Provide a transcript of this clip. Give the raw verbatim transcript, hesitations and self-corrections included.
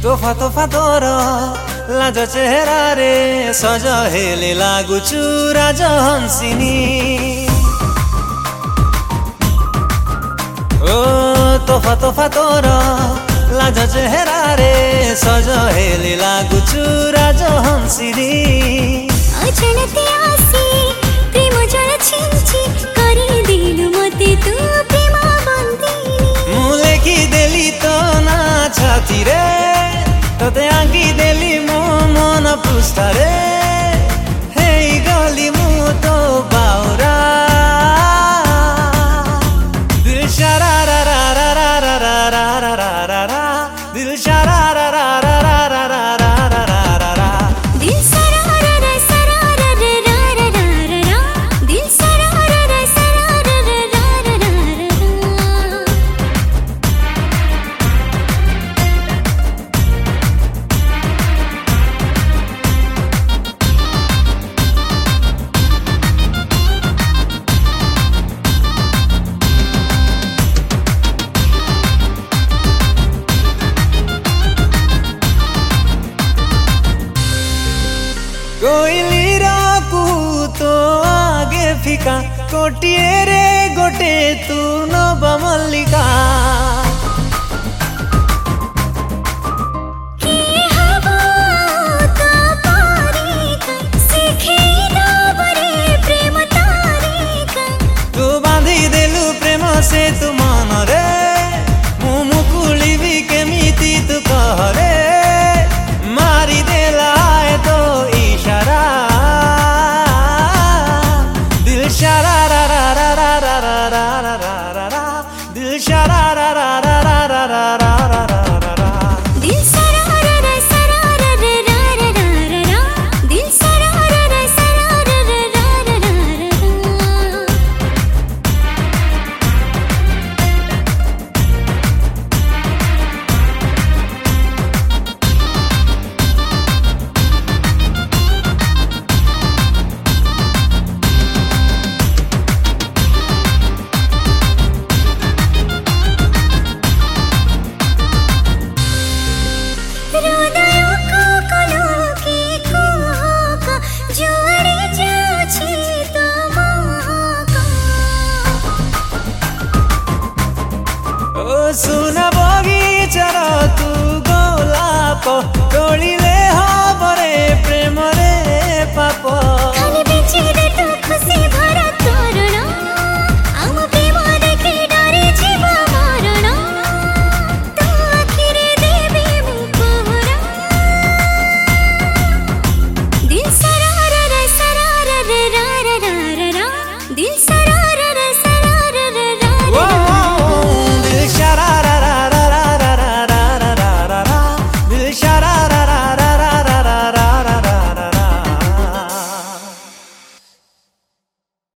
तोफा तोफा तोर लाज चेहरा रे सज हेले लागुचु राज हंसिनी। ओ तोफा तोफा तोर लाज चेहरा रे सज हेले लागुचु राज हंसिनी। अचलते आसी प्रेम जल छिंची करी दिलु मते तू प्रेम बंदिनी। मु लेखी देली तो ना छाती रे तोते आंकी देली मो मन पुस्ता रे। हे गली मु तो बाउरा दिल शरा रा रा रा रा रा रा रा रा रा रा दिल शरा रा रा रा रा रा रा रा रा रा रा दिल सरा रा रा सरा रा रा रा रा रा रा दिल सरा रा रा सरा रा रा रा रा रा। कोइली राकू तो आगे फिका कोटिए रे गोटे तू नव मल्लिका।